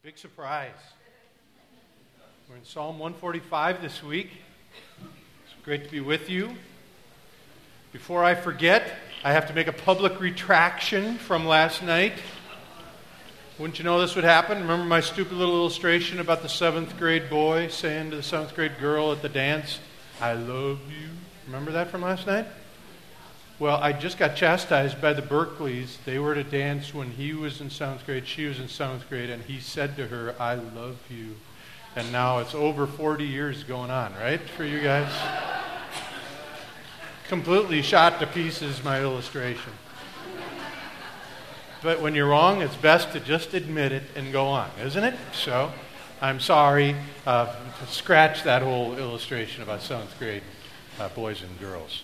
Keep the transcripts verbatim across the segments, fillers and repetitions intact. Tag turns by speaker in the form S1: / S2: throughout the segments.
S1: Big surprise. We're in Psalm one forty-five this week. It's great to be with you. Before I forget, I have to make a public retraction from last night. Wouldn't you know this would happen? Remember my stupid little illustration about the seventh grade boy saying to the seventh grade girl at the dance, "I love you"? Remember that from last night? Well, I just got chastised by the Berkeleys. They were at a dance when he was in seventh grade, she was in seventh grade, and he said to her, "I love you." And now it's over forty years going on, right, for you guys? Completely shot to pieces my illustration. But when you're wrong, it's best to just admit it and go on, isn't it? So, I'm sorry uh, to scratch that whole illustration about seventh grade uh, boys and girls.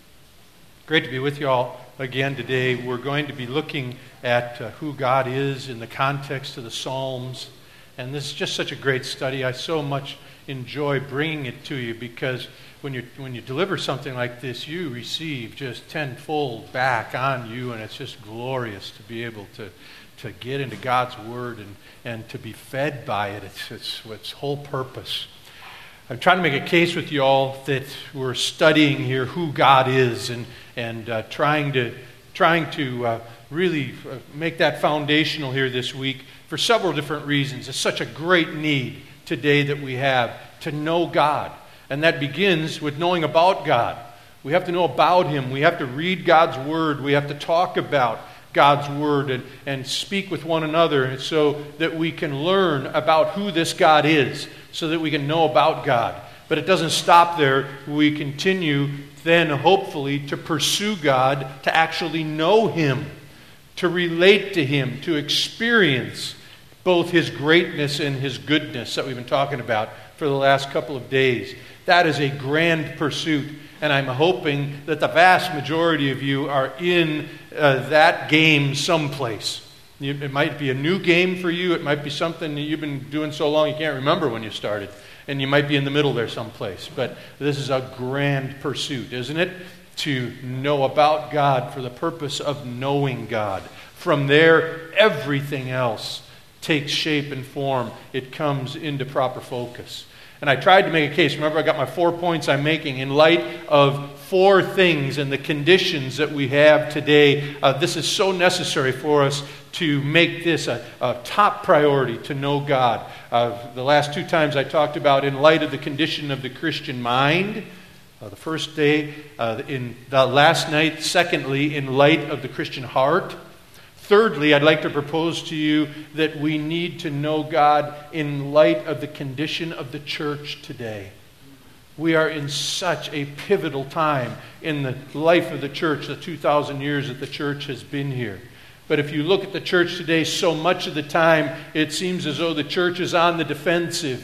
S1: Great to be with you all again today. We're going to be looking at uh, who God is in the context of the Psalms. And this is just such a great study. I so much enjoy bringing it to you because when you when you deliver something like this, you receive just tenfold back on you, and it's just glorious to be able to, to get into God's Word and, and to be fed by it. It's, it's its whole purpose. I'm trying to make a case with you all that we're studying here who God is and and uh, trying to trying to uh, really uh, make that foundational here this week for several different reasons. It's such a great need today that we have to know God, and that begins with knowing about God. We have to know about Him. We have to read God's Word. We have to talk about God's Word and, and speak with one another so that we can learn about who this God is, so that we can know about God. But it doesn't stop there. We continue then, hopefully, to pursue God, to actually know Him, to relate to Him, to experience both His greatness and His goodness that we've been talking about for the last couple of days. That is a grand pursuit, and I'm hoping that the vast majority of you are in uh, that game someplace. It might be a new game for you. It might be something that you've been doing so long you can't remember when you started. And you might be in the middle there someplace. But this is a grand pursuit, isn't it? To know about God for the purpose of knowing God. From there, everything else takes shape and form. It comes into proper focus. And I tried to make a case. Remember, I got my four points I'm making in light of four things and the conditions that we have today. Uh, this is so necessary for us to make this a, a top priority, to know God. Uh, the last two times I talked about in light of the condition of the Christian mind. Uh, the first day, uh, in the last night. Secondly, in light of the Christian heart. Thirdly, I'd like to propose to you that we need to know God in light of the condition of the church today. We are in such a pivotal time in the life of the church, the two thousand years that the church has been here. But if you look at the church today, so much of the time it seems as though the church is on the defensive,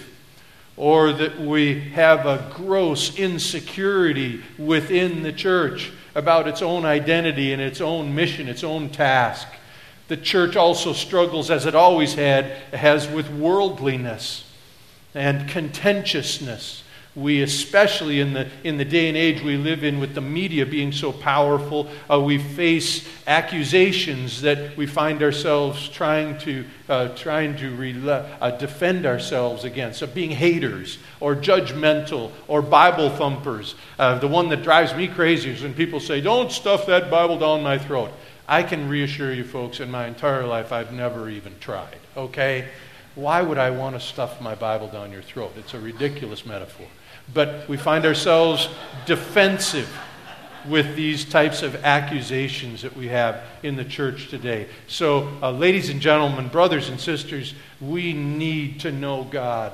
S1: or that we have a gross insecurity within the church about its own identity and its own mission, its own task. The church also struggles, as it always had, has with worldliness and contentiousness. We, especially in the in the day and age we live in, with the media being so powerful, uh, we face accusations that we find ourselves trying to uh, trying to re- uh, defend ourselves against, of being haters or judgmental or Bible thumpers. Uh, the one that drives me crazy is when people say, "Don't stuff that Bible down my throat." I can reassure you folks, in my entire life, I've never even tried, okay? Why would I want to stuff my Bible down your throat? It's a ridiculous metaphor. But we find ourselves defensive with these types of accusations that we have in the church today. So, uh, ladies and gentlemen, brothers and sisters, we need to know God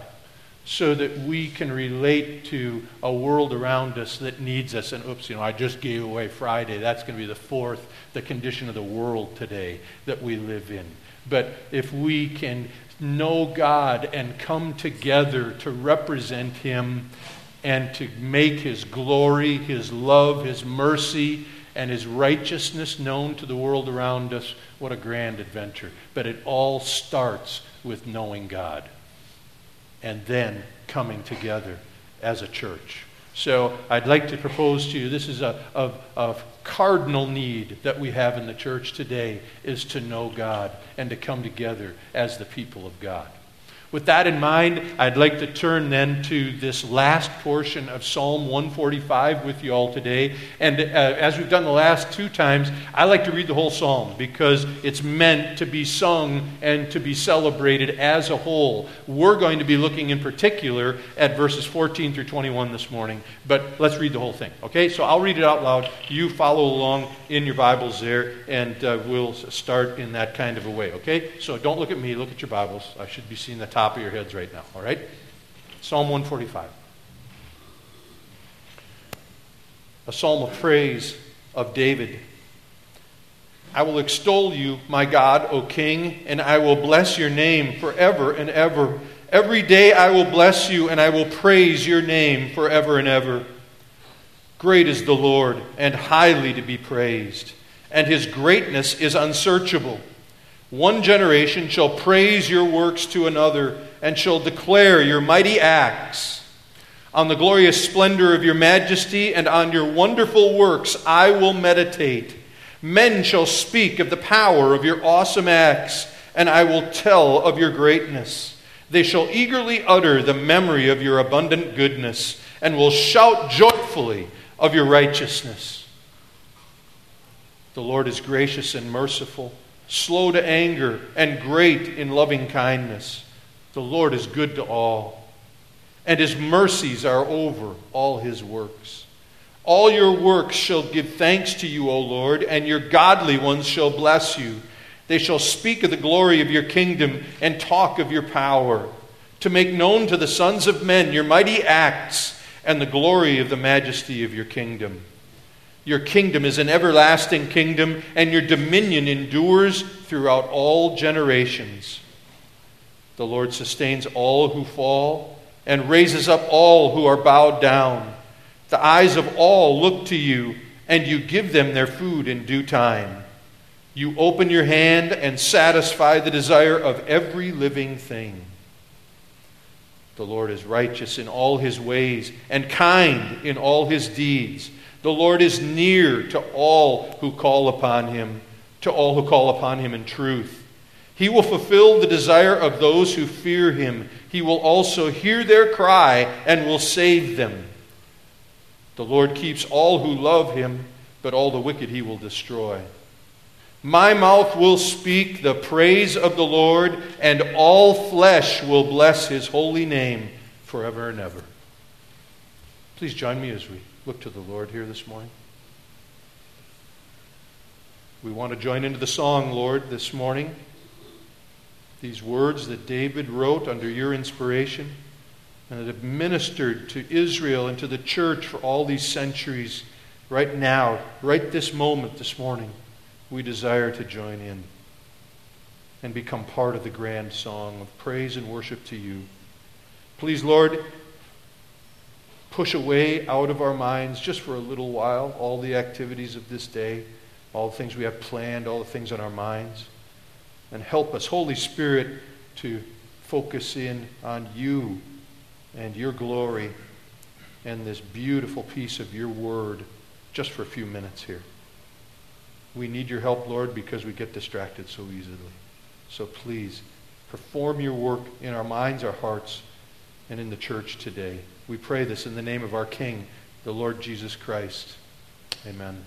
S1: so that we can relate to a world around us that needs us. And oops, you know, I just gave away Friday. That's going to be the fourth, the condition of the world today that we live in. But if we can know God and come together to represent Him and to make His glory, His love, His mercy, and His righteousness known to the world around us, what a grand adventure. But it all starts with knowing God and then coming together as a church. So I'd like to propose to you, this is a, a, a cardinal need that we have in the church today, is to know God and to come together as the people of God. With that in mind, I'd like to turn then to this last portion of Psalm one forty-five with you all today. And uh, as we've done the last two times, I like to read the whole psalm because it's meant to be sung and to be celebrated as a whole. We're going to be looking in particular at verses fourteen through twenty-one this morning, but let's read the whole thing, okay? So I'll read it out loud. You follow along in your Bibles there, and uh, we'll start in that kind of a way, okay? So don't look at me, look at your Bibles. I should be seeing the top of your heads right now, all right? Psalm one forty-five. A psalm of praise of David. I will extol you, my God, O King, and I will bless your name forever and ever. Every day I will bless you, and I will praise your name forever and ever. Great is the Lord, and highly to be praised, and his greatness is unsearchable. One generation shall praise your works to another, and shall declare your mighty acts. On the glorious splendor of your majesty and on your wonderful works I will meditate. Men shall speak of the power of your awesome acts, and I will tell of your greatness. They shall eagerly utter the memory of your abundant goodness, and will shout joyfully of your righteousness. The Lord is gracious and merciful, slow to anger, and great in loving kindness. The Lord is good to all, and his mercies are over all his works. All your works shall give thanks to you, O Lord, and your godly ones shall bless you. They shall speak of the glory of your kingdom and talk of your power, to make known to the sons of men your mighty acts and the glory of the majesty of your kingdom. Your kingdom is an everlasting kingdom, and your dominion endures throughout all generations. The Lord sustains all who fall and raises up all who are bowed down. The eyes of all look to you, and you give them their food in due time. You open your hand and satisfy the desire of every living thing. The Lord is righteous in all his ways and kind in all his deeds. The Lord is near to all who call upon him, to all who call upon him in truth. He will fulfill the desire of those who fear him. He will also hear their cry and will save them. The Lord keeps all who love him, but all the wicked he will destroy. My mouth will speak the praise of the Lord, and all flesh will bless his holy name forever and ever. Please join me as we look to the Lord here this morning. We want to join into the song, Lord, this morning. These words that David wrote under your inspiration and that have ministered to Israel and to the church for all these centuries. Right now, right this moment, this morning, we desire to join in and become part of the grand song of praise and worship to you. Please, Lord, push away out of our minds just for a little while all the activities of this day, all the things we have planned, all the things on our minds, and help us, Holy Spirit, to focus in on you and your glory and this beautiful piece of your word just for a few minutes here. We need your help, Lord, because we get distracted so easily. So please, perform your work in our minds, our hearts, and in the church today. We pray this in the name of our King, the Lord Jesus Christ. Amen.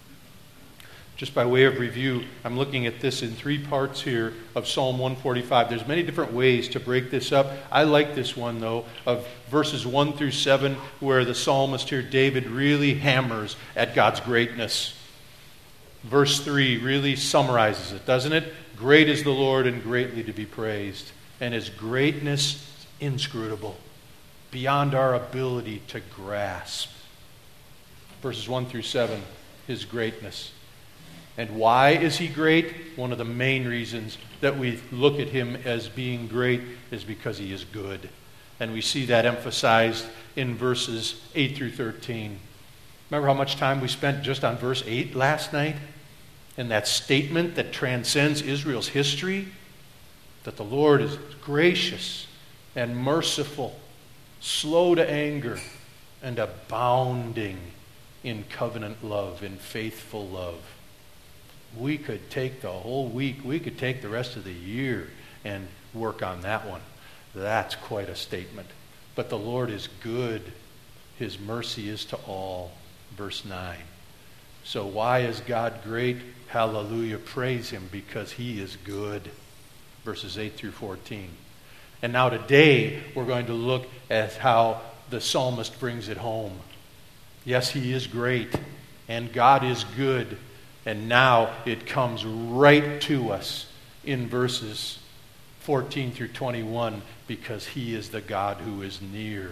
S1: Just by way of review, I'm looking at this in three parts here of Psalm one forty-five. There's many different ways to break this up. I like this one, though, of verses one through seven, where the psalmist here, David, really hammers at God's greatness. Verse three really summarizes it, doesn't it? Great is the Lord and greatly to be praised, and his greatness inscrutable, beyond our ability to grasp. Verses one through seven, his greatness. And why is he great? One of the main reasons that we look at him as being great is because he is good. And we see that emphasized in verses eight through thirteen. Remember how much time we spent just on verse eight last night? And that statement that transcends Israel's history? That the Lord is gracious and merciful, slow to anger, and abounding in covenant love, in faithful love. We could take the whole week, we could take the rest of the year and work on that one. That's quite a statement. But the Lord is good. His mercy is to all. Verse nine. So why is God great? Hallelujah. Praise him because he is good. Verses eight through fourteen. And now today we're going to look at how the psalmist brings it home. Yes, he is great. And God is good. And now it comes right to us in verses fourteen through twenty-one, because he is the God who is near.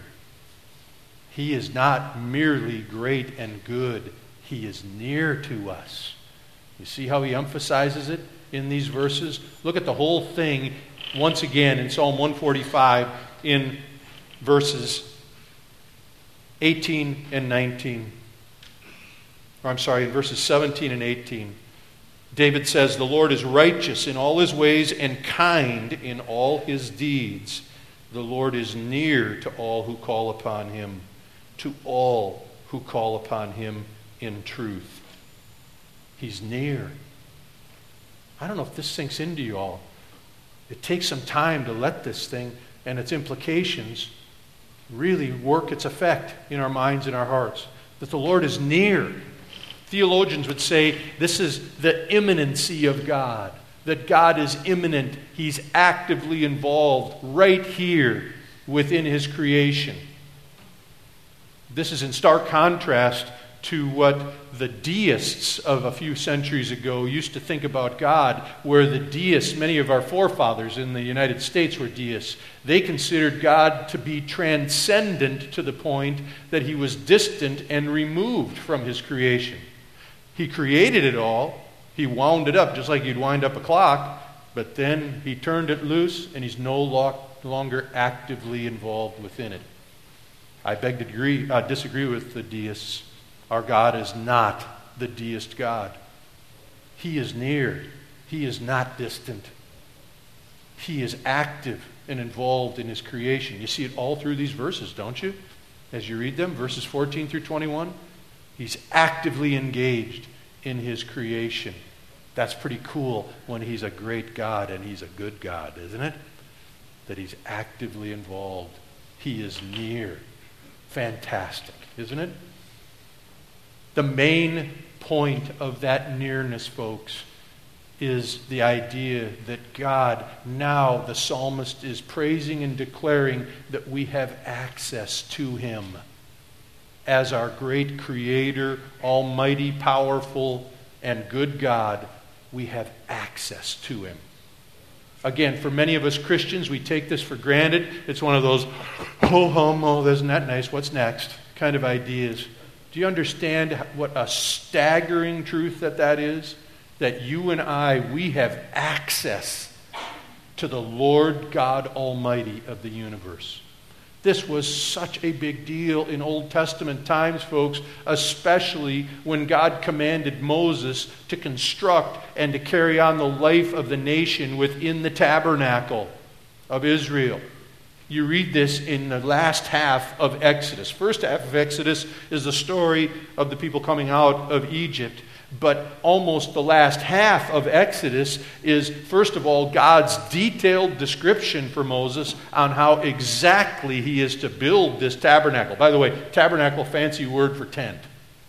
S1: He is not merely great and good. He is near to us. You see how he emphasizes it in these verses? Look at the whole thing once again in Psalm one forty-five in verses eighteen and nineteen. Or I'm sorry, in verses seventeen and eighteen. David says, the Lord is righteous in all his ways and kind in all his deeds. The Lord is near to all who call upon him, to all who call upon him in truth. He's near. I don't know if this sinks into you all. It takes some time to let this thing and its implications really work its effect in our minds and our hearts. That the Lord is near. Theologians would say this is the imminency of God. That God is imminent. He's actively involved right here within his creation. This is in stark contrast to what the deists of a few centuries ago used to think about God, where the deists, many of our forefathers in the United States were deists. They considered God to be transcendent to the point that he was distant and removed from his creation. He created it all. He wound it up just like you'd wind up a clock, but then he turned it loose and he's no longer actively involved within it. I beg to agree, uh, disagree with the deists. Our God is not the deist God. He is near. He is not distant. He is active and involved in his creation. You see it all through these verses, don't you? As you read them, verses fourteen through twenty-one. He's actively engaged in his creation. That's pretty cool when he's a great God and he's a good God, isn't it? That he's actively involved. He is near. Fantastic, isn't it? The main point of that nearness, folks, is the idea that God, now the psalmist is praising and declaring that we have access to him. As our great creator, almighty, powerful, and good God, we have access to him. Again, for many of us Christians, we take this for granted. It's one of those, oh, hum, oh, isn't that nice? What's next? Kind of ideas. Do you understand what a staggering truth that that is? That you and I, we have access to the Lord God Almighty of the universe. This was such a big deal in Old Testament times, folks, especially when God commanded Moses to construct and to carry on the life of the nation within the tabernacle of Israel. You read this in the last half of Exodus. First half of Exodus is the story of the people coming out of Egypt. But almost the last half of Exodus is, first of all, God's detailed description for Moses on how exactly he is to build this tabernacle. By the way, tabernacle, fancy word for tent.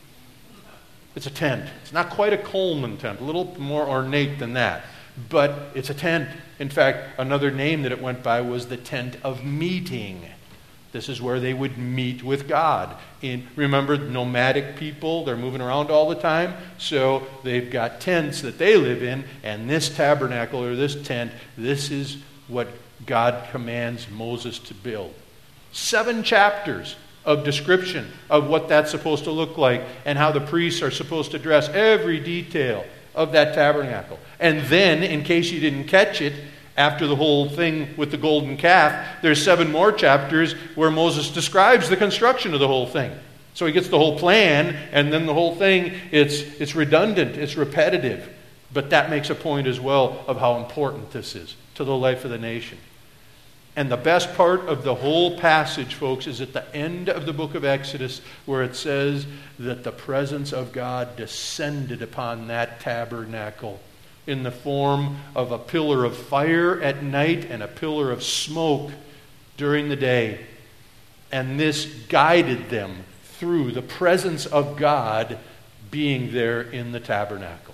S1: It's a tent. It's not quite a Coleman tent, a little more ornate than that. But it's a tent. In fact, another name that it went by was the tent of meeting. This is where they would meet with God. In, remember, nomadic people, they're moving around all the time, so they've got tents that they live in, and this tabernacle or this tent, this is what God commands Moses to build. Seven chapters of description of what that's supposed to look like and how the priests are supposed to dress, every detail of that tabernacle. And then, in case you didn't catch it, after the whole thing with the golden calf, there's seven more chapters where Moses describes the construction of the whole thing. So he gets the whole plan, and then the whole thing, it's, it's redundant, it's repetitive. But that makes a point as well of how important this is to the life of the nation. And the best part of the whole passage, folks, is at the end of the book of Exodus, where it says that the presence of God descended upon that tabernacle in the form of a pillar of fire at night and a pillar of smoke during the day. And this guided them through the presence of God being there in the tabernacle.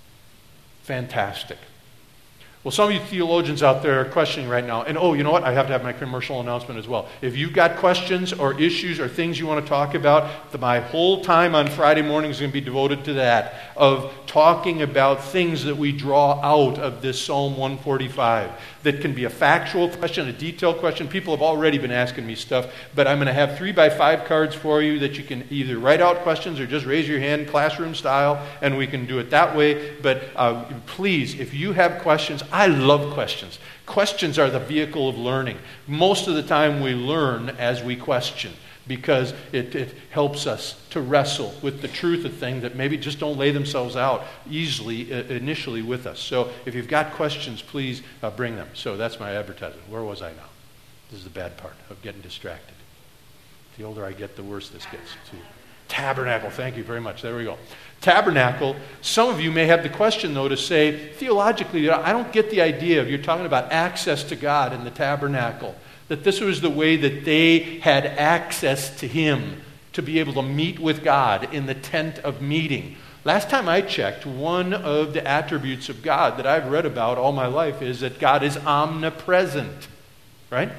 S1: Fantastic. Well, some of you theologians out there are questioning right now, and oh, you know what? I have to have my commercial announcement as well. If you've got questions or issues or things you want to talk about, the, my whole time on Friday morning is going to be devoted to that, of talking about things that we draw out of this Psalm one forty-five. That can be a factual question, a detailed question. People have already been asking me stuff, but I'm going to have three by five cards for you that you can either write out questions or just raise your hand, classroom style, and we can do it that way. But uh, please, if you have questions, I love questions. Questions are the vehicle of learning. Most of the time we learn as we question, because it, it helps us to wrestle with the truth of things that maybe just don't lay themselves out easily uh, initially with us. So if you've got questions, please uh, bring them. So that's my advertisement. Where was I now? This is the bad part of getting distracted. The older I get, the worse this gets. Too. Tabernacle, thank you very much. There we go. Tabernacle, some of you may have the question, though, to say, theologically, I don't get the idea of you're talking about access to God in the tabernacle. That this was the way that they had access to Him, to be able to meet with God in the tent of meeting. Last time I checked, one of the attributes of God that I've read about all my life is that God is omnipresent. Right?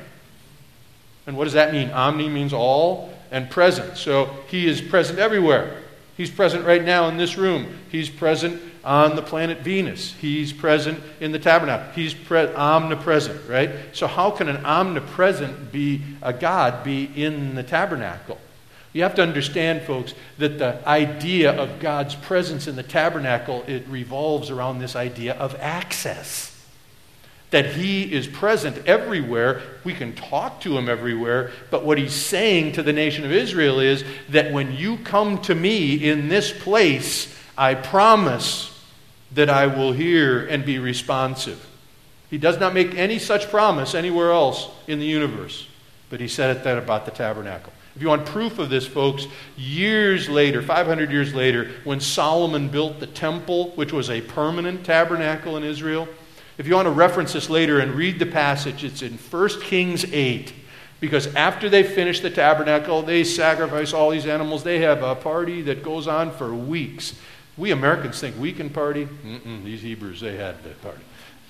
S1: And what does that mean? Omni means all, and present. So He is present everywhere. He's present right now in this room. He's present on the planet Venus. He's present in the tabernacle. He's pre- omnipresent, right? So how can an omnipresent be a God be in the tabernacle? You have to understand, folks, that the idea of God's presence in the tabernacle, it revolves around this idea of access. That He is present everywhere. We can talk to Him everywhere. But what He's saying to the nation of Israel is that when you come to me in this place, I promise that I will hear and be responsive. He does not make any such promise anywhere else in the universe. But He said that about the tabernacle. If you want proof of this, folks, years later, five hundred years later, when Solomon built the temple, which was a permanent tabernacle in Israel, if you want to reference this later and read the passage, it's in First Kings eight. Because after they finish the tabernacle, they sacrifice all these animals. They have a party that goes on for weeks. We Americans think we can party. Mm-mm, these Hebrews, they had that party.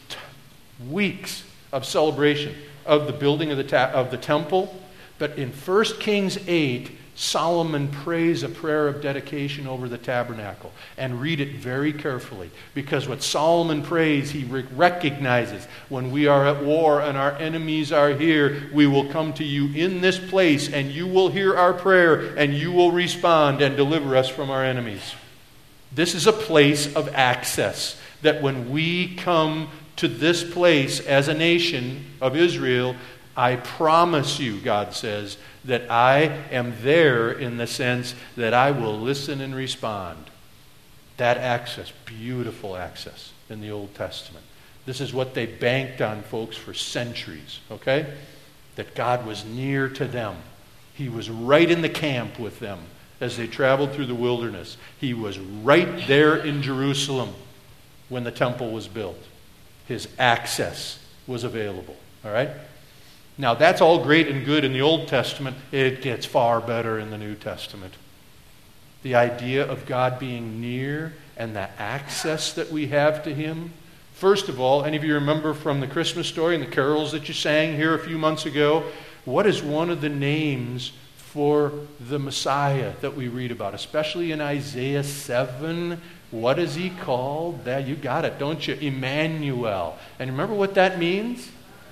S1: Weeks of celebration of the building of the ta- of the temple. But in First Kings eight, Solomon prays a prayer of dedication over the tabernacle. And read it very carefully. Because what Solomon prays, he re- recognizes when we are at war and our enemies are here, we will come to you in this place and you will hear our prayer and you will respond and deliver us from our enemies. This is a place of access. That when we come to this place as a nation of Israel, I promise you, God says, that I am there in the sense that I will listen and respond. That access, beautiful access in the Old Testament. This is what they banked on, folks, for centuries, okay? That God was near to them. He was right in the camp with them as they traveled through the wilderness. He was right there in Jerusalem when the temple was built. His access was available, all right? Now, that's all great and good in the Old Testament. It gets far better in the New Testament. The idea of God being near and the access that we have to Him. First of all, any of you remember from the Christmas story and the carols that you sang here a few months ago, what is one of the names for the Messiah that we read about? Especially in Isaiah seven. What is He called? There, you got it, don't you? Emmanuel. And remember what that means?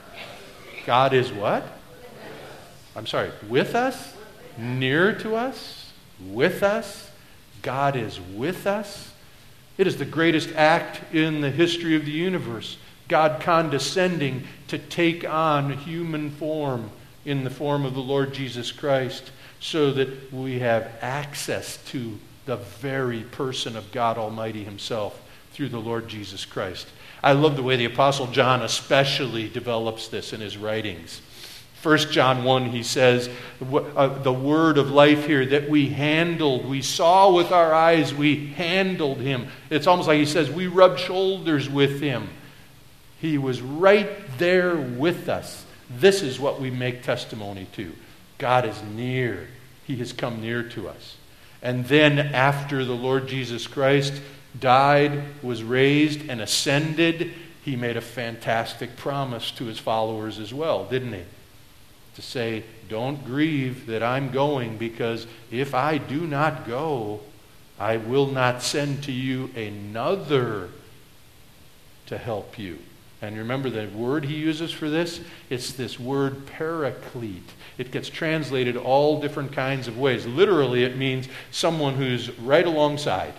S1: God is what? I'm sorry, with us? Near to us? With us? God is with us? It is the greatest act in the history of the universe. God condescending to take on human form in the form of the Lord Jesus Christ so that we have access to the very person of God Almighty Himself through the Lord Jesus Christ. I love the way the Apostle John especially develops this in his writings. First John one, he says, the word of life here that we handled, we saw with our eyes, we handled Him. It's almost like he says, we rubbed shoulders with Him. He was right there with us. This is what we make testimony to. God is near. He has come near to us. And then after the Lord Jesus Christ died, was raised, and ascended, he made a fantastic promise to his followers as well, didn't he? To say, don't grieve that I'm going, because if I do not go, I will not send to you another to help you. And remember the word he uses for this? It's this word paraclete. It gets translated all different kinds of ways. Literally, it means someone who's right alongside.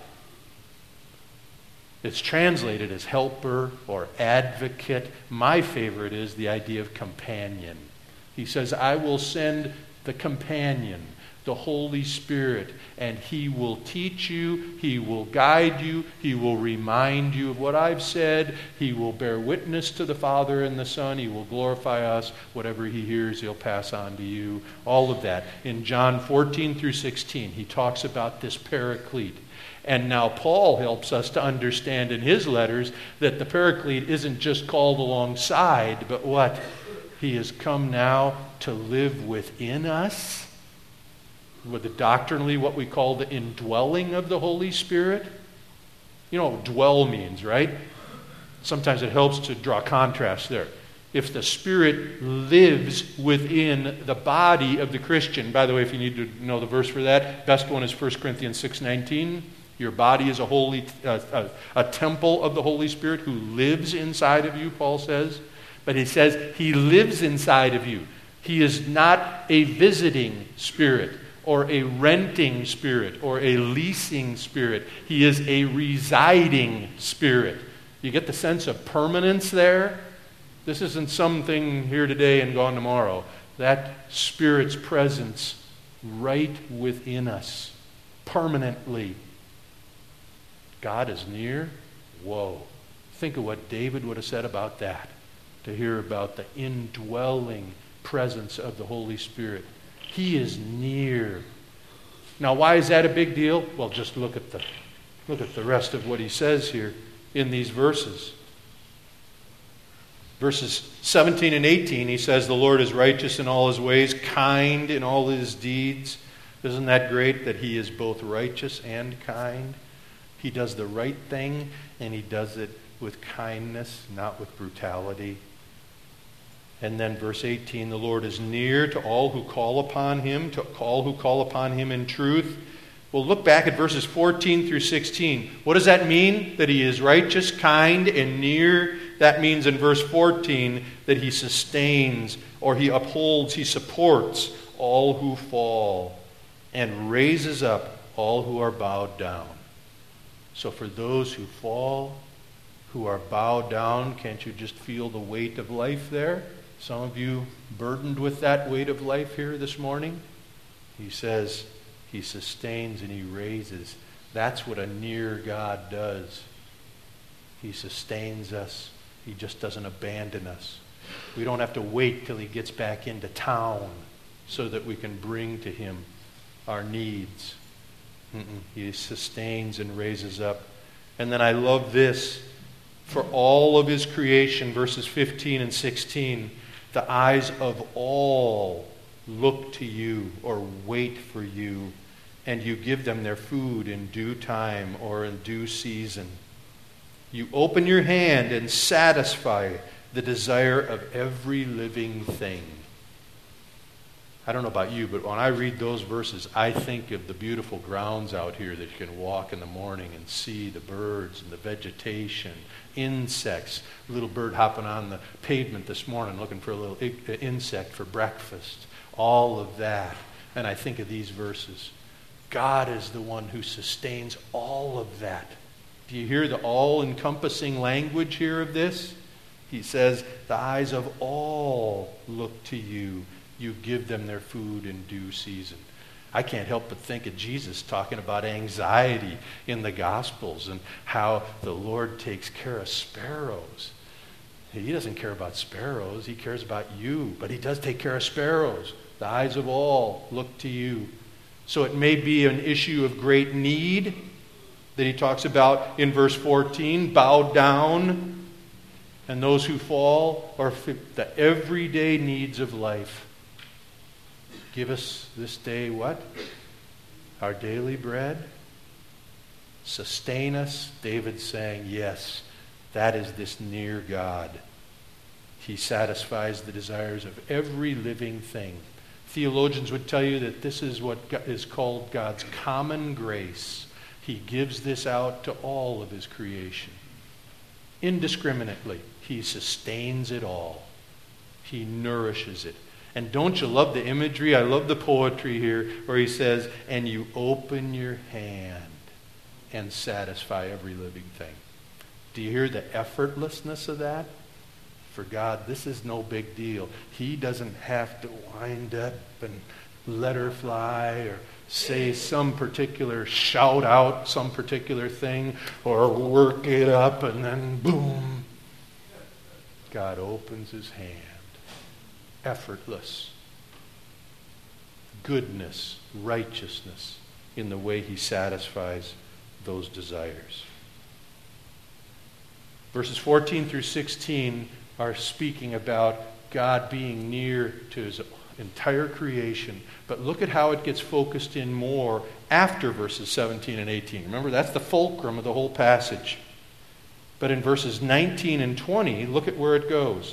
S1: It's translated as helper or advocate. My favorite is the idea of companion. He says, I will send the companion, the Holy Spirit, and he will teach you, he will guide you, he will remind you of what I've said, he will bear witness to the Father and the Son, he will glorify us, whatever he hears he'll pass on to you, all of that. In John fourteen through sixteen, he talks about this paraclete. And now Paul helps us to understand in his letters that the paraclete isn't just called alongside, but what? He has come now to live within us, with the doctrinally what we call the indwelling of the Holy Spirit. You know what dwell means, right? Sometimes it helps to draw contrast there. If the Spirit lives within the body of the Christian, by the way, if you need to know the verse for that, best one is First Corinthians six nineteen. Your body is a holy, uh, a, a temple of the Holy Spirit who lives inside of you, Paul says. But he says he lives inside of you. He is not a visiting spirit or a renting spirit or a leasing spirit. He is a residing spirit. You get the sense of permanence there? This isn't something here today and gone tomorrow. That Spirit's presence right within us, permanently. God is near? Whoa. Think of what David would have said about that, to hear about the indwelling presence of the Holy Spirit. He is near. Now, why is that a big deal? Well, just look at the look at the rest of what he says here in these verses. Verses seventeen and eighteen, he says, the Lord is righteous in all his ways, kind in all his deeds. Isn't that great that he is both righteous and kind? He does the right thing, and he does it with kindness, not with brutality. And then verse eighteen, the Lord is near to all who call upon him, to all who call upon him in truth. Well, look back at verses fourteen through sixteen. What does that mean? That he is righteous, kind, and near? That means in verse fourteen that he sustains, or he upholds, he supports all who fall, and raises up all who are bowed down. So for those who fall, who are bowed down, can't you just feel the weight of life there? Some of you burdened with that weight of life here this morning. He says he sustains and he raises. That's what a near God does. He sustains us. He just doesn't abandon us. We don't have to wait till he gets back into town so that we can bring to him our needs. Mm-mm. He sustains and raises up. And then I love this. For all of his creation, verses fifteen and sixteen, the eyes of all look to you or wait for you, and you give them their food in due time or in due season. You open your hand and satisfy the desire of every living thing. I don't know about you, but when I read those verses, I think of the beautiful grounds out here that you can walk in the morning and see the birds and the vegetation, insects. A little bird hopping on the pavement this morning looking for a little insect for breakfast. All of that. And I think of these verses. God is the one who sustains all of that. Do you hear the all-encompassing language here of this? He says, the eyes of all look to you. You give them their food in due season. I can't help but think of Jesus talking about anxiety in the Gospels and how the Lord takes care of sparrows. He doesn't care about sparrows. He cares about you. But he does take care of sparrows. The eyes of all look to you. So it may be an issue of great need that he talks about in verse fourteen, bowed down. and those who fall are the everyday needs of life. Give us this day what? Our daily bread. Sustain us. David's saying, yes, that is this near God. He satisfies the desires of every living thing. Theologians would tell you that this is what is called God's common grace. He gives this out to all of his creation. Indiscriminately, he sustains it all. He nourishes it. And don't you love the imagery? I love the poetry here where he says, and you open your hand and satisfy every living thing. Do you hear the effortlessness of that? For God, this is no big deal. He doesn't have to wind up and let her fly or say some particular, shout out some particular thing or work it up and then boom. God opens his hand. Effortless. Goodness, righteousness in the way he satisfies those desires. Verses fourteen through sixteen are speaking about God being near to his entire creation. But look at how it gets focused in more after verses seventeen and eighteen. Remember, that's the fulcrum of the whole passage. But in verses nineteen and twenty, look at where it goes.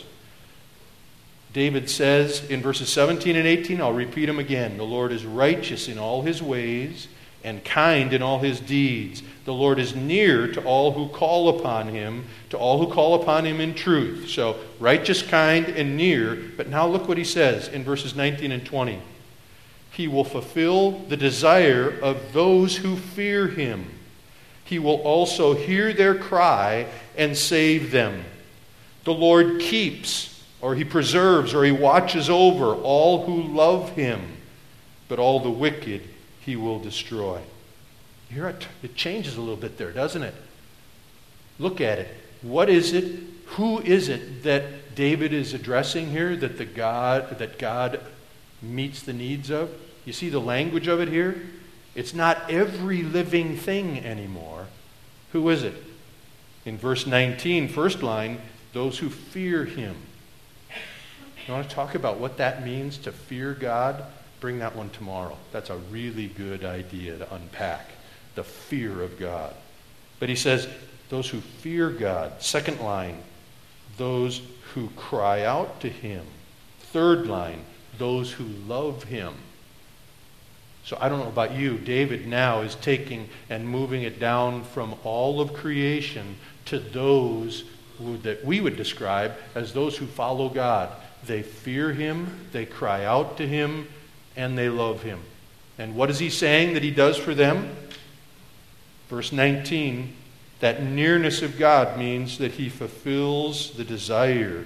S1: David says in verses seventeen and eighteen, I'll repeat them again. The Lord is righteous in all his ways and kind in all his deeds. The Lord is near to all who call upon him, to all who call upon him in truth. So, righteous, kind, and near. But now look what he says in verses nineteen and twenty. He will fulfill the desire of those who fear him. He will also hear their cry and save them. The Lord keeps, or he preserves, or he watches over all who love him, but all the wicked he will destroy. Here it, it changes a little bit there, doesn't it? Look at it. What is it? Who is it that David is addressing here that the God that God meets the needs of? You see the language of it here? It's not every living thing anymore. Who is it? In verse nineteen, first line, those who fear him. You want to talk about what that means to fear God? Bring that one tomorrow. That's a really good idea to unpack. The fear of God. But he says, those who fear God. Second line, those who cry out to him. Third line, those who love him. So I don't know about you, David now is taking and moving it down from all of creation to those who, that we would describe as those who follow God. They fear him, they cry out to him, and they love him. And what is he saying that he does for them? Verse nineteen, that nearness of God means that he fulfills the desire.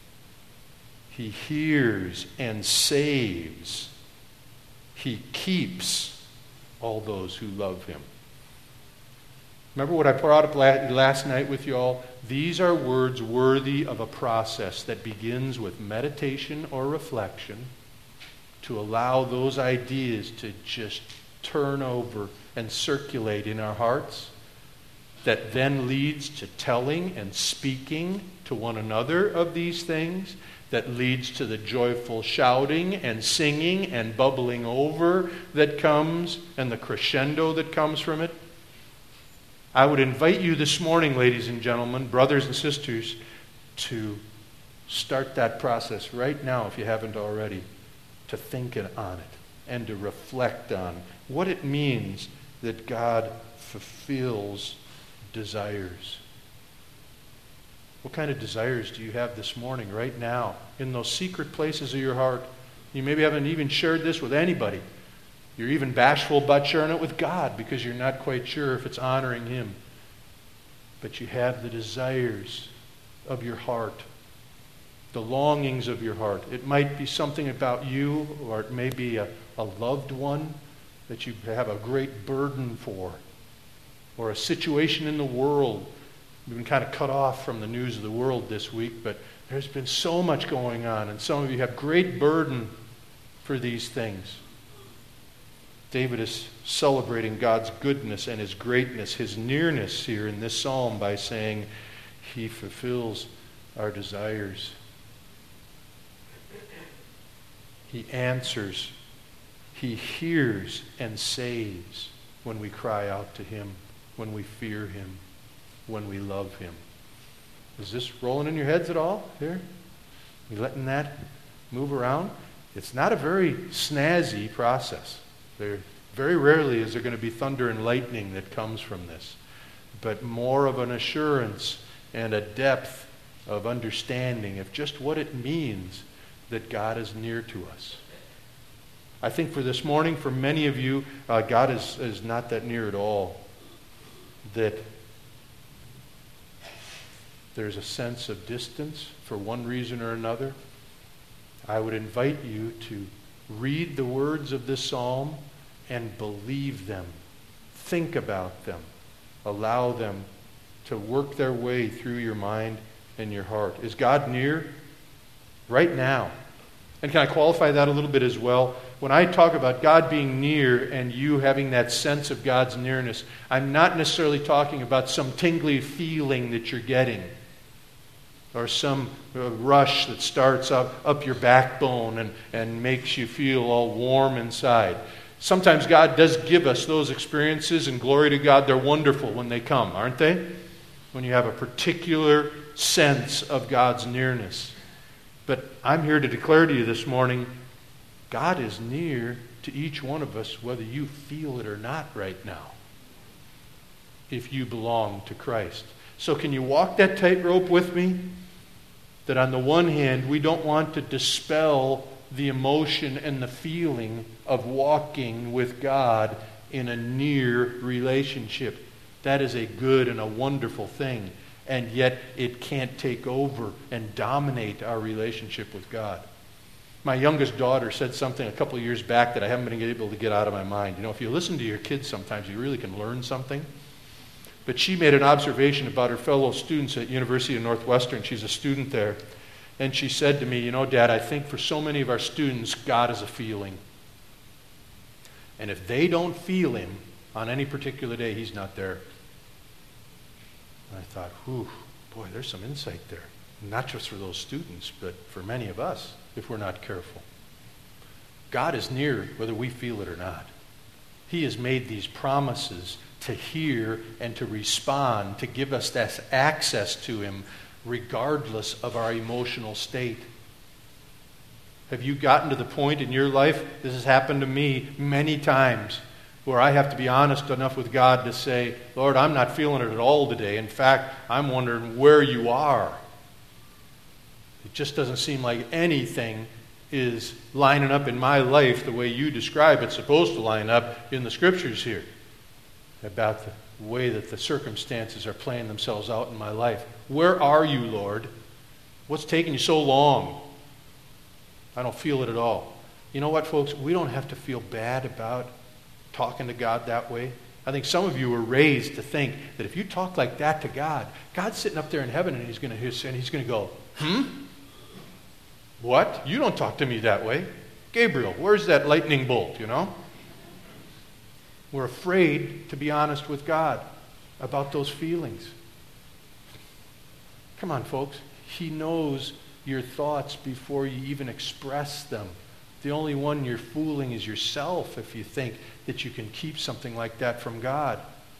S1: He hears and saves. He keeps all those who love him. Remember what I brought up last night with you all? These are words worthy of a process that begins with meditation or reflection to allow those ideas to just turn over and circulate in our hearts, that then leads to telling and speaking to one another of these things, that leads to the joyful shouting and singing and bubbling over that comes, and the crescendo that comes from it. I would invite you this morning, ladies and gentlemen, brothers and sisters, to start that process right now if you haven't already, to think on it and to reflect on what it means that God fulfills desires. What kind of desires do you have this morning, right now, in those secret places of your heart? You maybe haven't even shared this with anybody. You're even bashful about sharing it with God because you're not quite sure if it's honoring him. But you have the desires of your heart, the longings of your heart. It might be something about you, or it may be a, a loved one that you have a great burden for, or a situation in the world. We've been kind of cut off from the news of the world this week, but there's been so much going on, and some of you have great burden for these things. David is celebrating God's goodness and his greatness, his nearness here in this psalm by saying he fulfills our desires. He answers. He hears and saves when we cry out to Him, when we fear Him, when we love Him. Is this rolling in your heads at all here? You letting that move around? It's not a very snazzy process. There, very rarely is there going to be thunder and lightning that comes from this, but more of an assurance and a depth of understanding of just what it means that God is near to us. I think for this morning, for many of you, uh, God is, is not that near at all. That there's a sense of distance for one reason or another. I would invite you to read the words of this psalm and believe them. Think about them. Allow them to work their way through your mind and your heart. Is God near? Right now. And can I qualify that a little bit as well? When I talk about God being near and you having that sense of God's nearness, I'm not necessarily talking about some tingly feeling that you're getting or some uh, rush that starts up, up your backbone and, and makes you feel all warm inside. Sometimes God does give us those experiences, and glory to God, they're wonderful when they come, aren't they? When you have a particular sense of God's nearness. But I'm here to declare to you this morning, God is near to each one of us, whether you feel it or not right now, if you belong to Christ. So can you walk that tightrope with me? That on the one hand, we don't want to dispel the emotion and the feeling of walking with God in a near relationship. That is a good and a wonderful thing. And yet it can't take over and dominate our relationship with God. My youngest daughter said something a couple of years back that I haven't been able to get out of my mind. You know, if you listen to your kids sometimes, you really can learn something. But she made an observation about her fellow students at University of Northwestern. She's a student there. And she said to me, you know, Dad, I think for so many of our students, God is a feeling. And if they don't feel Him on any particular day, He's not there. And I thought, whew, boy, there's some insight there. Not just for those students, but for many of us, if we're not careful. God is near whether we feel it or not. He has made these promises to hear and to respond, to give us that access to Him regardless of our emotional state. Have you gotten to the point in your life, this has happened to me many times, where I have to be honest enough with God to say, Lord, I'm not feeling it at all today. In fact, I'm wondering where you are. It just doesn't seem like anything is lining up in my life the way you describe it's supposed to line up in the Scriptures here about the way that the circumstances are playing themselves out in my life. Where are you, Lord? What's taking you so long? I don't feel it at all. You know what, folks? We don't have to feel bad about talking to God that way. I think some of you were raised to think that if you talk like that to God, God's sitting up there in heaven and He's going to and He's going to go, hmm? What? You don't talk to me that way. Gabriel, where's that lightning bolt, you know? We're afraid to be honest with God about those feelings. Come on, folks. He knows your thoughts before you even express them. The only one you're fooling is yourself if you think that you can keep something like that from God.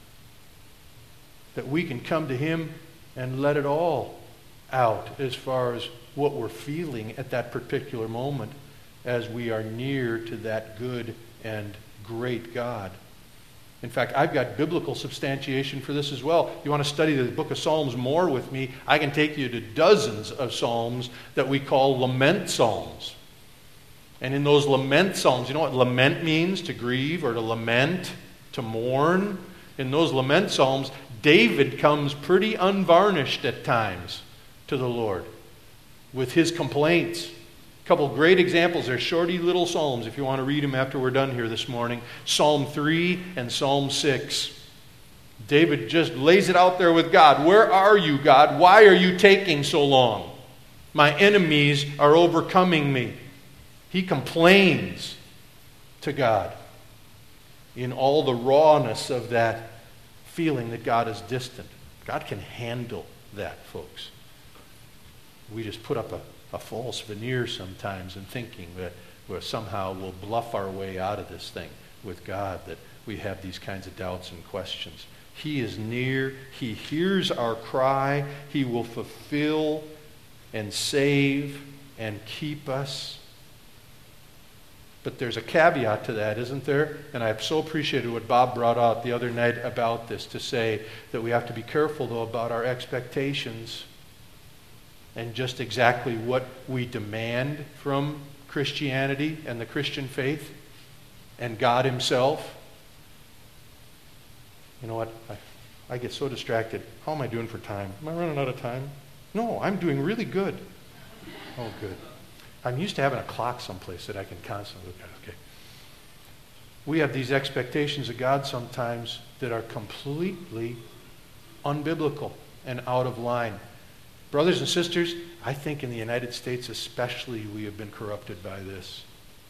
S1: That we can come to Him and let it all out as far as what we're feeling at that particular moment as we are near to that good and great God. In fact, I've got biblical substantiation for this as well. If you want to study the book of Psalms more with me, I can take you to dozens of psalms that we call lament psalms. And in those lament psalms, you know what lament means? To grieve or to lament, to mourn. In those lament psalms, David comes pretty unvarnished at times to the Lord with his complaints. A couple of great examples. They're shorty little psalms if you want to read them after we're done here this morning. Psalm three and Psalm six. David just lays it out there with God. Where are you, God? Why are you taking so long? My enemies are overcoming me. He complains to God in all the rawness of that feeling that God is distant. God can handle that, folks. we just put up a, a false veneer sometimes in thinking that we're somehow we'll bluff our way out of this thing with God, that we have these kinds of doubts and questions. He is near. He hears our cry. He will fulfill and save and keep us. But there's a caveat to that, isn't there? And I so appreciated what Bob brought out the other night about this, to say that we have to be careful, though, about our expectations and just exactly what we demand from Christianity and the Christian faith and God himself. You know what? I, I get so distracted. How am I doing for time? Am I running out of time? No, I'm doing really good. Oh, good. I'm used to having a clock someplace that I can constantly look at. Okay. We have these expectations of God sometimes that are completely unbiblical and out of line. Brothers and sisters, I think in the United States especially, we have been corrupted by this.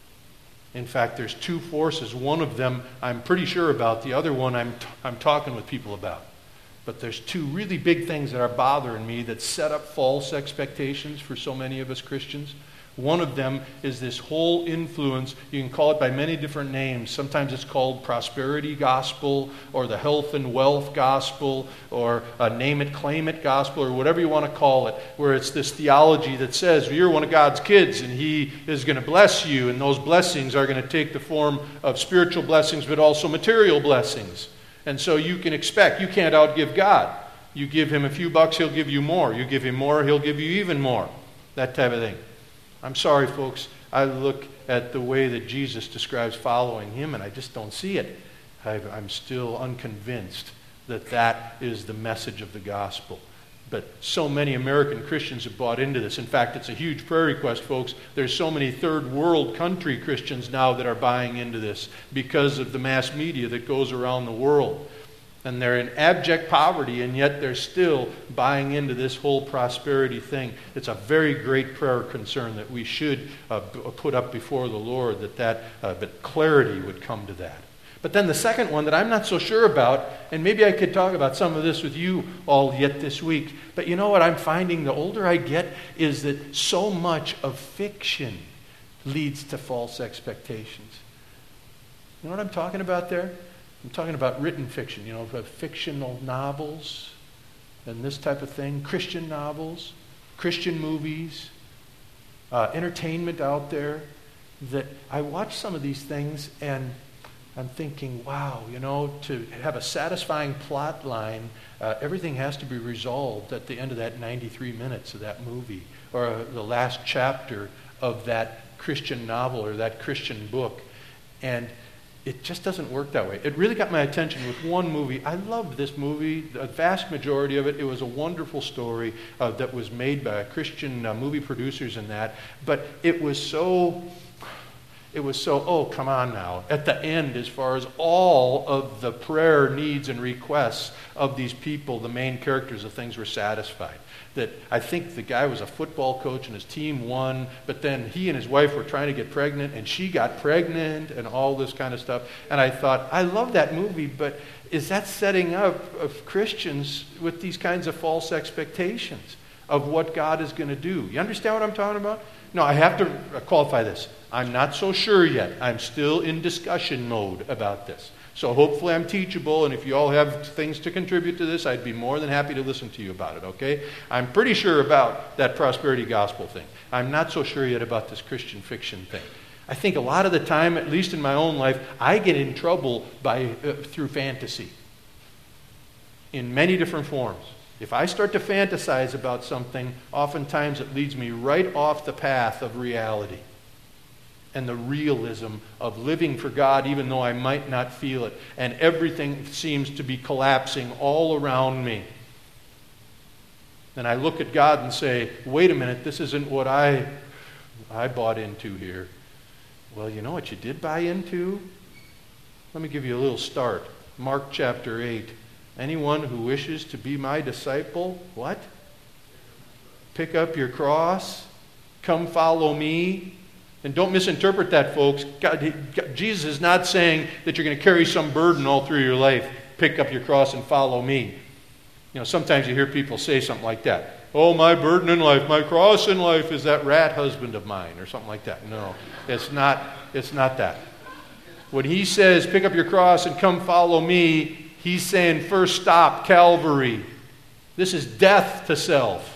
S1: In fact, there's two forces. One of them I'm pretty sure about. The other one I'm, t- I'm talking with people about. But there's two really big things that are bothering me that set up false expectations for so many of us Christians. One of them is this whole influence. You can call it by many different names. Sometimes it's called prosperity gospel, or the health and wealth gospel, or a name it, claim it gospel, or whatever you want to call it, where it's this theology that says, well, you're one of God's kids and He is going to bless you, and those blessings are going to take the form of spiritual blessings, but also material blessings. And so you can expect, you can't outgive God. You give Him a few bucks, He'll give you more. You give Him more, He'll give you even more. That type of thing. I'm sorry, folks. I look at the way that Jesus describes following Him, and I just don't see it. I'm still unconvinced that that is the message of the gospel. But so many American Christians have bought into this. In fact, it's a huge prayer request, folks. There's so many third world country Christians now that are buying into this because of the mass media that goes around the world. And they're in abject poverty, and yet they're still buying into this whole prosperity thing. It's a very great prayer concern that we should uh, put up before the Lord, that that uh, that clarity would come to that. But then the second one that I'm not so sure about, and maybe I could talk about some of this with you all yet this week, but you know what I'm finding the older I get is that so much of fiction leads to false expectations. You know what I'm talking about there? I'm talking about written fiction, you know, fictional novels and this type of thing, Christian novels, Christian movies, uh, entertainment out there. That I watch some of these things and I'm thinking, wow, you know, to have a satisfying plot line, uh, everything has to be resolved at the end of that ninety-three minutes of that movie, or uh, the last chapter of that Christian novel or that Christian book. And it just doesn't work that way. It really got my attention with one movie. I loved this movie, the vast majority of it. It was a wonderful story uh, that was made by Christian uh, movie producers and that. But it was so, it was so, oh, come on now. At the end, as far as all of the prayer needs and requests of these people, the main characters of things were satisfied. That I think the guy was a football coach and his team won, but then he and his wife were trying to get pregnant and she got pregnant and all this kind of stuff. And I thought, I love that movie, but is that setting up of Christians with these kinds of false expectations of what God is going to do? You understand what I'm talking about? No, I have to qualify this. I'm not so sure yet. I'm still in discussion mode about this. So hopefully I'm teachable, and if you all have things to contribute to this, I'd be more than happy to listen to you about it, okay? I'm pretty sure about that prosperity gospel thing. I'm not so sure yet about this Christian fiction thing. I think a lot of the time, at least in my own life, I get in trouble by uh, through fantasy in many different forms. If I start to fantasize about something, oftentimes it leads me right off the path of reality and the realism of living for God, even though I might not feel it. And everything seems to be collapsing all around me. And I look at God and say, wait a minute, this isn't what I, I bought into here. Well, you know what you did buy into? Let me give you a little start. Mark chapter eight. Anyone who wishes to be my disciple, what? Pick up your cross. Come follow me. And don't misinterpret that, folks. God, God, Jesus is not saying that you're going to carry some burden all through your life. Pick up your cross and follow me. You know, sometimes you hear people say something like that. oh, my burden in life, my cross in life is that rat husband of mine or something like that. No, it's not, it's not that. When he says, pick up your cross and come follow me, he's saying, first stop, Calvary. This is death to self.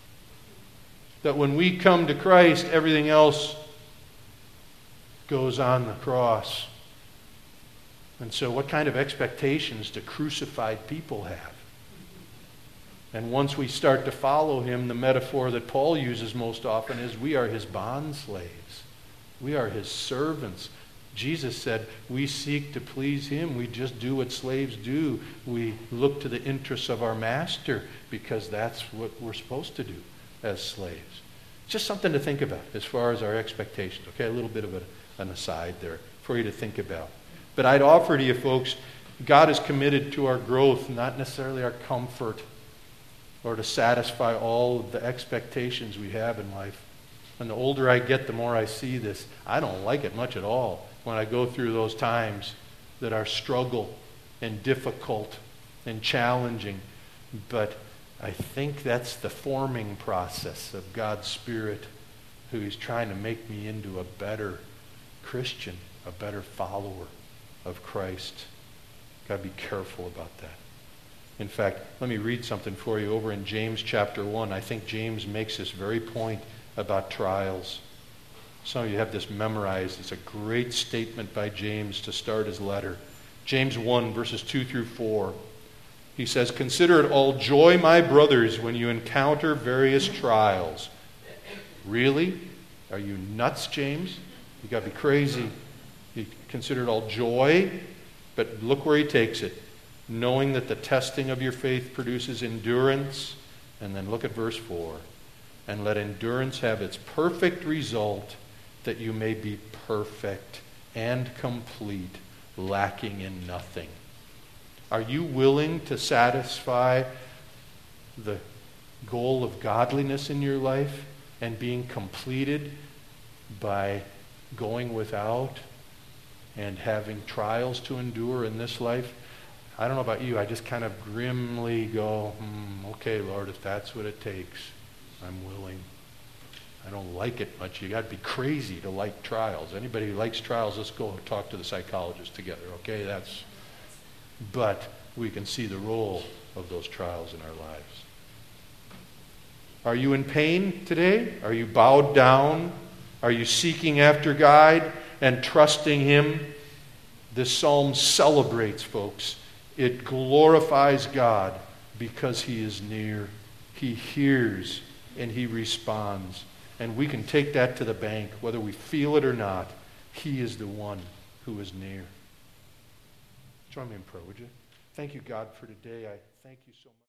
S1: That when we come to Christ, everything else goes on the cross. And so what kind of expectations do crucified people have? And once we start to follow him, the metaphor that Paul uses most often is we are his bond slaves. We are his servants. Jesus said, we seek to please him. We just do what slaves do. We look to the interests of our master because that's what we're supposed to do as slaves. Just something to think about as far as our expectations. Okay, a little bit of a, an aside there for you to think about. But I'd offer to you folks, God is committed to our growth, not necessarily our comfort or to satisfy all of the expectations we have in life. And the older I get, the more I see this. I don't like it much at all when I go through those times that are struggle and difficult and challenging. But I think that's the forming process of God's Spirit, who is trying to make me into a better Christian, a better follower of Christ. Got to be careful about that. In fact, let me read something for you over in James chapter one. I think James makes this very point about trials. Some of you have this memorized. It's a great statement by James to start his letter. James one, verses two through four. He says, consider it all joy, my brothers, when you encounter various trials. Really? Are you nuts, James? You got to be crazy. You consider it all joy, but look where he takes it. Knowing that the testing of your faith produces endurance. And then look at verse four. And let endurance have its perfect result, that you may be perfect and complete, lacking in nothing. Are you willing to satisfy the goal of godliness in your life and being completed by going without and having trials to endure in this life? I don't know about you, I just kind of grimly go, hmm, okay, Lord, if that's what it takes, I'm willing. I don't like it much. You got to be crazy to like trials. Anybody who likes trials, let's go talk to the psychologist together, okay? That's, but we can see the role of those trials in our lives. Are you in pain today? Are you bowed down? Are you seeking after God and trusting him? This psalm celebrates, folks. It glorifies God because he is near. He hears and he responds. And we can take that to the bank, whether we feel it or not. He is the one who is near. Join me in prayer, would you? Thank you, God, for today. I thank you so much.